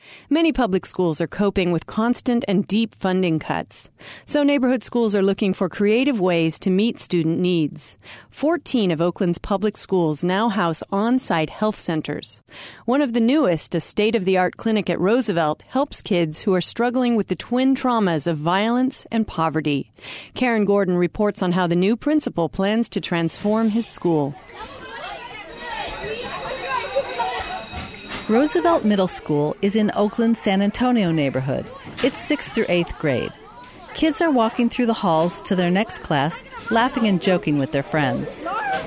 Many public schools are coping with constant and deep funding cuts. So neighborhood schools are looking for creative ways to meet student needs. 14 of Oakland's public schools now house on-site health centers. One of the newest, a state-of-the-art clinic at Roosevelt, helps kids who are struggling with the twin traumas of violence and poverty. Karen Gordon reports on how the new principal plans to transform his school. Roosevelt Middle School is in Oakland's San Antonio neighborhood. It's 6th through 8th grade. Kids are walking through the halls to their next class, laughing and joking with their friends.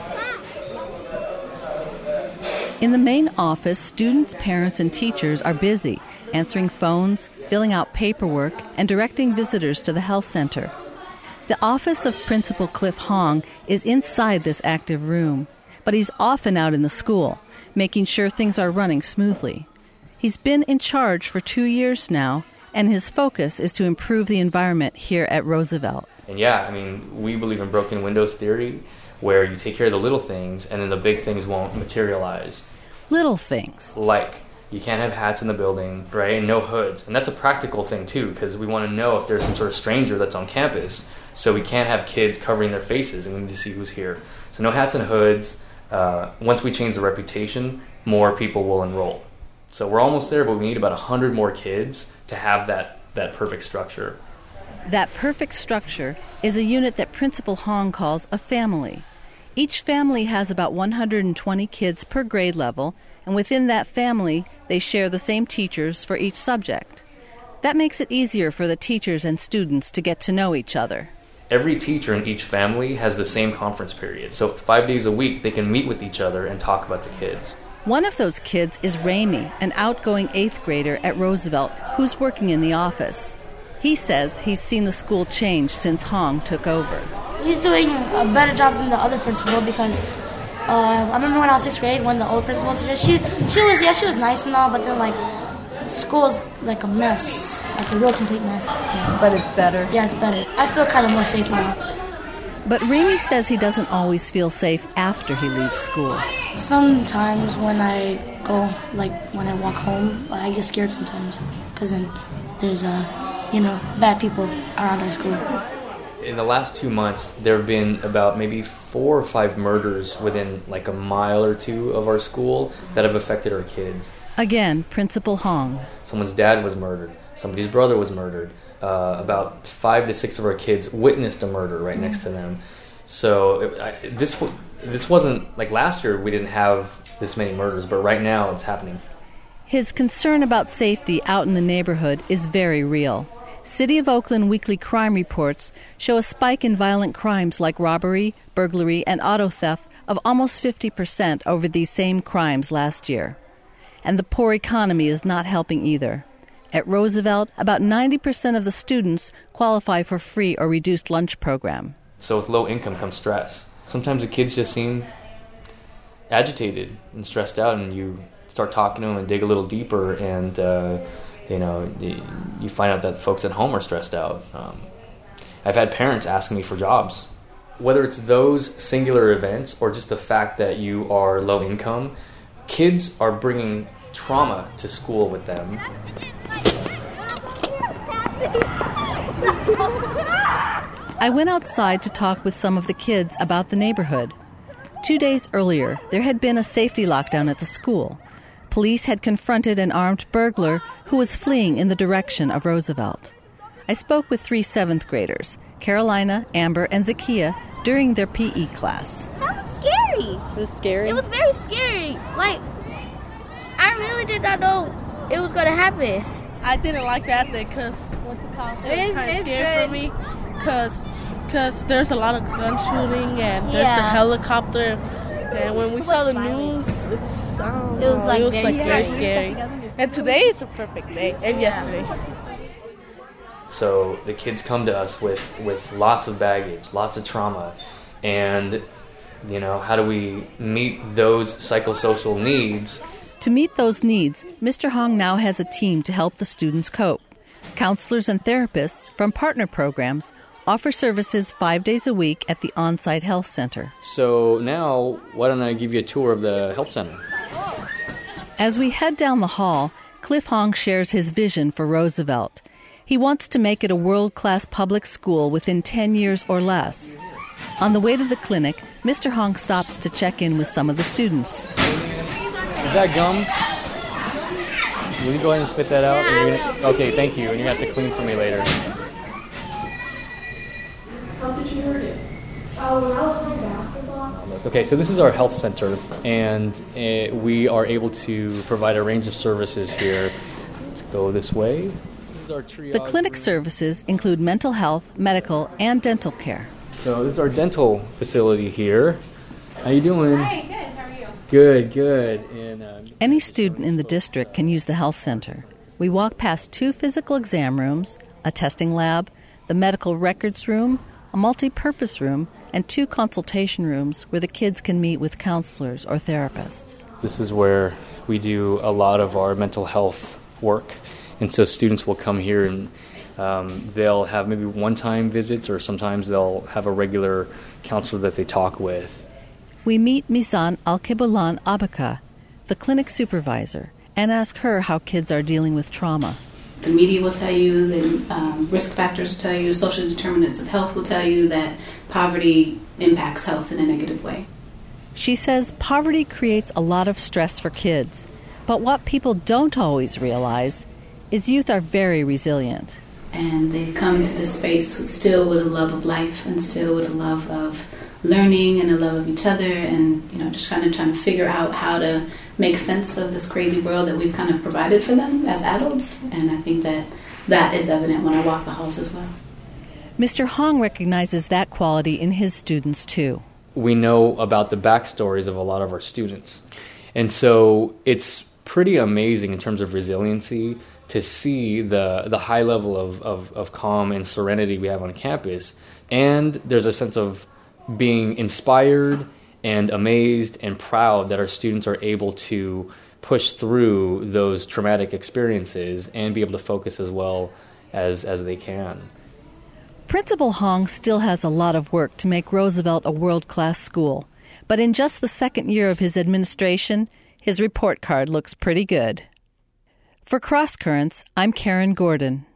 In the main office, students, parents, and teachers are busy, answering phones, filling out paperwork, and directing visitors to the health center. The office of Principal Cliff Hong is inside this active room, but he's often out in the school, making sure things are running smoothly. He's been in charge for 2 years now, and his focus is to improve the environment here at Roosevelt. And we believe in broken windows theory, where you take care of the little things, and then the big things won't materialize. Little things. Like, you can't have hats in the building, right, and no hoods. And that's a practical thing, too, because we want to know if there's some sort of stranger that's on campus, so we can't have kids covering their faces, and we need to see who's here. So no hats and hoods. Once we change the reputation, more people will enroll. So we're almost there, but we need about 100 more kids to have that perfect structure. That perfect structure is a unit that Principal Hong calls a family. Each family has about 120 kids per grade level, and within that family, they share the same teachers for each subject. That makes it easier for the teachers and students to get to know each other. Every teacher in each family has the same conference period. So 5 days a week, they can meet with each other and talk about the kids. One of those kids is Ramey, an outgoing 8th grader at Roosevelt who's working in the office. He says he's seen the school change since Hong took over. He's doing a better job than the other principal because I remember when I was 6th grade when the old principal was here. She was nice and all, but then school's like a mess, like a real complete mess. Yeah. But it's better? Yeah, it's better. I feel kind of more safe now. But Ramey says he doesn't always feel safe after he leaves school. Sometimes when I go, when I walk home, I get scared sometimes because then there's, bad people around our school. In the last 2 months, there have been about maybe 4 or 5 murders within a mile or two of our school that have affected our kids. Again, Principal Hong. Someone's dad was murdered. Somebody's brother was murdered. About 5 to 6 of our kids witnessed a murder right next to them. So this wasn't like last year. We didn't have this many murders, but right now it's happening. His concern about safety out in the neighborhood is very real. City of Oakland weekly crime reports show a spike in violent crimes like robbery, burglary, and auto theft of almost 50% over these same crimes last year. And the poor economy is not helping either. At Roosevelt, about 90% of the students qualify for free or reduced lunch program. So with low income comes stress. Sometimes the kids just seem agitated and stressed out, and you start talking to them and dig a little deeper, and you find out that folks at home are stressed out. I've had parents asking me for jobs. Whether it's those singular events or just the fact that you are low income, kids are bringing trauma to school with them. I went outside to talk with some of the kids about the neighborhood. 2 days earlier, there had been a safety lockdown at the school. Police had confronted an armed burglar who was fleeing in the direction of Roosevelt. I spoke with 3 7th graders, Carolina, Amber, and Zakiya, during their PE class. That was scary. It was scary? It was very scary. I really did not know it was going to happen. I didn't like that because, it was kind of scary for me because there's a lot of gun shooting and there's the helicopter. And when we saw the news, it was very scary. And today is a perfect day, and yesterday. So the kids come to us with lots of baggage, lots of trauma, and how do we meet those psychosocial needs? To meet those needs, Mr. Hong now has a team to help the students cope. Counselors and therapists from partner programs offer services 5 days a week at the on-site health center. So now, why don't I give you a tour of the health center? As we head down the hall, Cliff Hong shares his vision for Roosevelt. He wants to make it a world-class public school within 10 years or less. On the way to the clinic, Mr. Hong stops to check in with some of the students. Is that gum? Will you go ahead and spit that out? Okay, thank you. And you're going to have to clean for me later. How did you hurt it? When I was playing basketball. Okay, so this is our health center, and we are able to provide a range of services here. Let's go this way. This is our triage. The clinic services include mental health, medical, and dental care. So this is our dental facility here. How you doing? Hi, good. How are you? Good. And Any student in the district can use the health center. We walk past 2 physical exam rooms, a testing lab, the medical records room, a multi-purpose room, and 2 consultation rooms where the kids can meet with counselors or therapists. This is where we do a lot of our mental health work. And so students will come here and they'll have maybe one-time visits, or sometimes they'll have a regular counselor that they talk with. We meet Mizan Al-Kibulan Abaka, the clinic supervisor, and ask her how kids are dealing with trauma. The media will tell you, the risk factors will tell you, social determinants of health will tell you that poverty impacts health in a negative way. She says poverty creates a lot of stress for kids, but what people don't always realize is youth are very resilient. And they come to this space still with a love of life and still with a love of learning and a love of each other, and just kind of trying to figure out how to make sense of this crazy world that we've kind of provided for them as adults. And I think that is evident when I walk the halls as well. Mr. Hong recognizes that quality in his students too. We know about the backstories of a lot of our students. And so it's pretty amazing in terms of resiliency to see the high level of calm and serenity we have on campus. And there's a sense of being inspired and amazed and proud that our students are able to push through those traumatic experiences and be able to focus as well as they can. Principal Hong still has a lot of work to make Roosevelt a world-class school. But in just the second year of his administration, his report card looks pretty good. For Cross Currents, I'm Karen Gordon.